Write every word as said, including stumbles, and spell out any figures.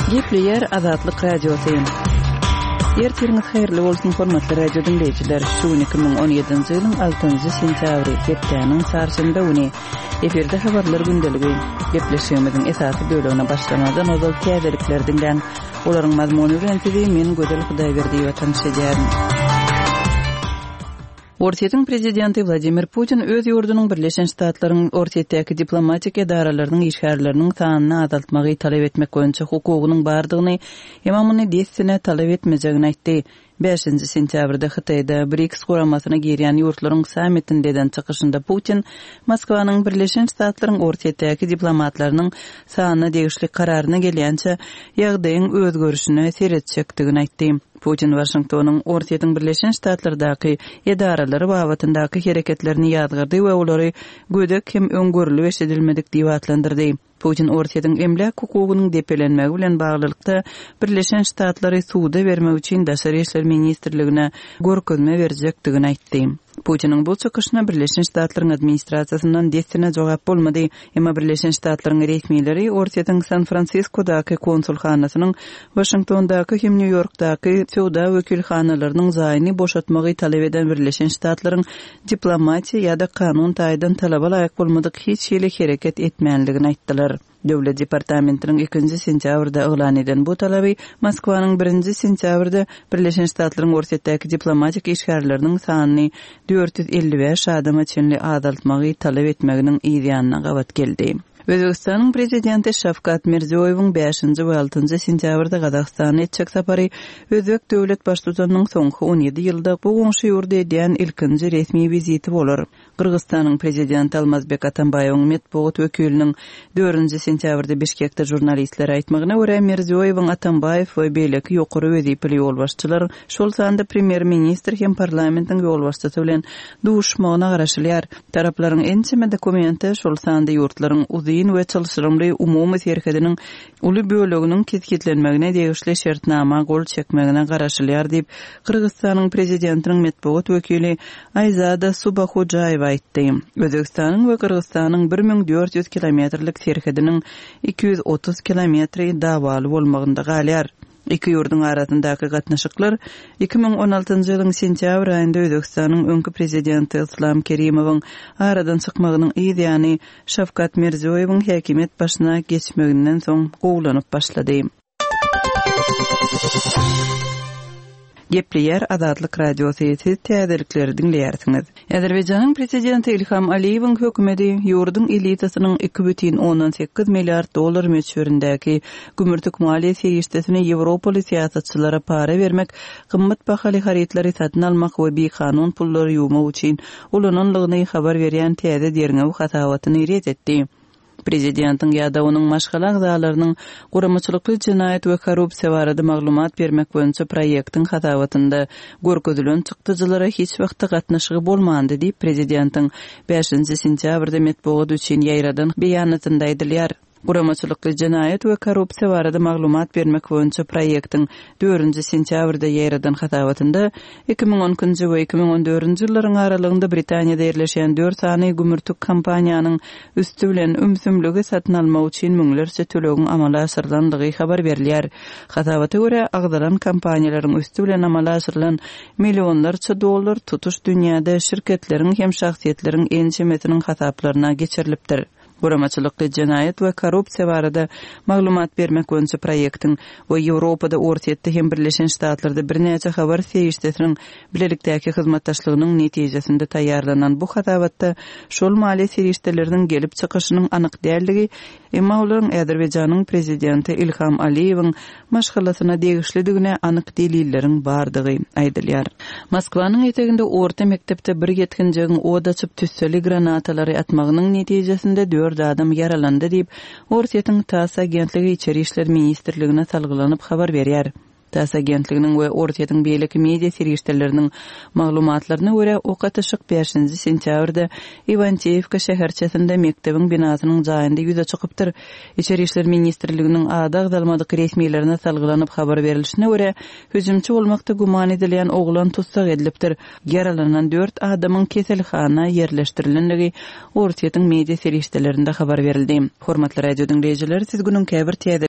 Gepleyer Azatlyk Radiosyň. Ýertiriňiz haýyrly bolsun hormatly radio dinleýijiler. Şu iki ming on ýedinji ýylyň altynjy sentýabry hepdeniň çarşamba güni eferde habarlar gündeligi gepleşýümiziň esasy bölümine başlamadan ozal täzeliklerden bilen olaryň mazmuny bilen sizi men Gödel Hudaýberdi ýatanşaýaryn. Ortiýetiň prezidenti Vladimir Putin öz ýurdunyň Birleşen Ştatlaryň ortiýetdäki diplomatik edaralarynyň işgärlerini sanyny azaltmagy talap etmek boýunça hukugynyň bardygyny hemamyny desine talap etmejegini aýtdy. beşinji sentýabrda Hytaýda BRICS guramasyna girýän ýurtlaryň sammitindeden çykyşynda Putin Moskwanyň Birleşen Ştatlaryň ortiýetdäki diplomatlarynyň sanyny degişlik kararyna gelýänçe ýagdaýyň özgörüşine seretjekdigini aýtdy. Putin Washingtonyň ortiýetiň Birleşen Ştatlardaky edaralary babatyndaky hereketlerini ýadgyrdy we olary gödek hem öňgörülip eşidilmedik diýip atlandyrdy. Putin ortiýetiň emlak hukugynyň depelenmegi bilen baglylykda Birleşen Ştatlary suwda bermek üçin Daşary işler ministrligine görkezme berjekdigini aýtdy. Putiniň bu çykyşyna Birleşen Ştatlaryň administrasiýasyndan desine jogap bolmady. Emma Birleşen Ştatlaryň resmiýetleri ortiýetiň San Franciscodaky konsulxanasynyň Washingtondaky hem New Yorkdaky sowda wekilhanalarynyň zaýyny boşatmagy talap eden Birleşen Ştatlaryň diplomatiýa ýa-da kanun taýdan talaba laýyk bolmadyk hiç ýere hereket etmänligini aýtdylar. Döwlet departamentiniň ikinji sentýabrda eglan eden bu talaby Moskwanyň birinji sentýabrda Birleşen Ştatlaryň ortiýetdäki diplomatik işgärleriniň sanyny dört yüz elli beş adama çenli azaltmagy talap etmeginiň ýa-da gabat geldi. Özbekistanyň prezidenti Şavkat Mirziýoýewiň beşinji we altynjy sentýabrda Gazagstana etjek sapary Özbek döwlet başçysynyň soňky on ýedi ýylda bu goňşy ýurda edýän ilkinji resmi viziti bolar. Kırgızstanyň prezidenti Almazbek Atambaýewiň medeniýet wekiliniň dördünji sentýabrda Bişkekde jurnalistlere aýtmagyna görä Mirziýoýewiň Atambaýew we beýleki ýokary wezipeli ýolbaşçylar şol sanda premier ministr hem parlamentiň ýolbaşçysy bilen duşmagyna garaşylýar. Taraplaryň ençeme dokumenti şol sanda ýurtlaryň uzyň we çalyşyrymly umumy serkediniň uly böleginiň ketgetlenmegine degişli şertnama gol çekmegine garaşylýar diýip Kırgızstanyň prezidentiniň medeniýet wekili Ayzada Subahojaýew aýtdy. Özbekistanyň we Kırgızstanyň bir ming dört yüz kilometrlik serkediniň iki yüz otuz kilometri dawaly bolmagynda galýar. İki ýurduň arasyndaky gatnaşyklar iki ming on altynjy ýylyň sentýabr aýynda Özbekistanyň öňkü prezidenti Islom Kerimowyň aradan çykmagynyň ýa-ni Şavkat Mirziýoýewiň häkimet başyna geçmeginden soň gowlanyp başlady. Gepleyer Azatlyk Radiosyny täzelikleri dinleýärsiňiz. Azerbaýjanyň prezidenti Ilham Aliýewiň hökümeti ýurdun elitasynyň iki бүтүn oňdan sekiz milliard dollar meçhurindäki gümürtük maliýe serişdesine Ýewropaly siýasatçylara para bermek, gymmat bahaly harytlary satyn almak we bir kanun pullary ýuwmak üçin ulananlygyny habar berýän täze derňew hatawatyny ret etdi. Prezidentiň ýa-da onuň maşgala agzalarynyň guramçylykly jinayet we korrupsiýa barada maglumat bermek boýunça proýektiň hatawatynda görkezilen çykdyjylara hiç wagtda gatnaşygy bolmandy diýip prezidentiň beşinji sentýabrda medeniýet üçin ýaýradan beýanatynda aýdylýar. Guramçylykly jinayet we korrupsiýa barada maglumat bermek boýunça proýektiň dördünji sentýabrda ýaýradan hatawatynda iki ming onunji we iki ming on dördünji ýyllaryň aralygynda Britaniýada ýerleşen dört sany gümürtük kompaniýanyň üstü bilen ümsümligi satyn almak üçin müňlerçe tölegiň amala aşyrylandygy habar berilýär. Hatawata görä agdalan kompaniýalaryň üstü bilen amala aşyrylan millionlarça dollar tutuş dünýäde şirketleriň hem şahsiýetleriň ençemetiniň hasaplaryna geçirilipdir. Guramçylykly jinayet we korrupsiýa barada maglumat bermek boýunça proýektiň we Ýewropada ortiýetde hem Birleşen Ştatlarda birnäçe habar serişdesiniň bilelikdäki hyzmatdaşlygynyň netijesinde taýýarlanan bu hatawatda şol maliýe serişdeleriniň gelip çykyşynyň anyk dälligi, emma olaryň Azerbaýjanyň prezidenti Ilham Aliýewiň maşgalasyna degişlidigine anyk delilleriň bardygy aýdylýar. Moskwanyň eteginde orta mektepde bir yetkinjiň oda çyp tüsseli granatalary atmagynyň netijesinde dört adam yaralandy diýip ortiýetiň TASS agentligi içeri işler ministrligine salgylanyp habar berýär. TASS agentliginiň we ortiýetiň beýleki media serişdeleriniň maglumatlaryna görä okatyşyk beşinji sentýabrda Ivantiyevka şäherçesinde mektebiň binasynyň jaýynda ýüze çykypdyr. İçeri işler ministrliginiň ada agdalmadyk resmiýetlerine salgylanyp habar berilişine görä hüjümçi bolmakda guman edilen oglan tutsak edilipdir. Yaralanan dört adamyň keselhana ýerleşdirilendigi ortiýetiň media serişdelerinde habar berildi. Hormatly radio dinleýijiler, siz günüň käbir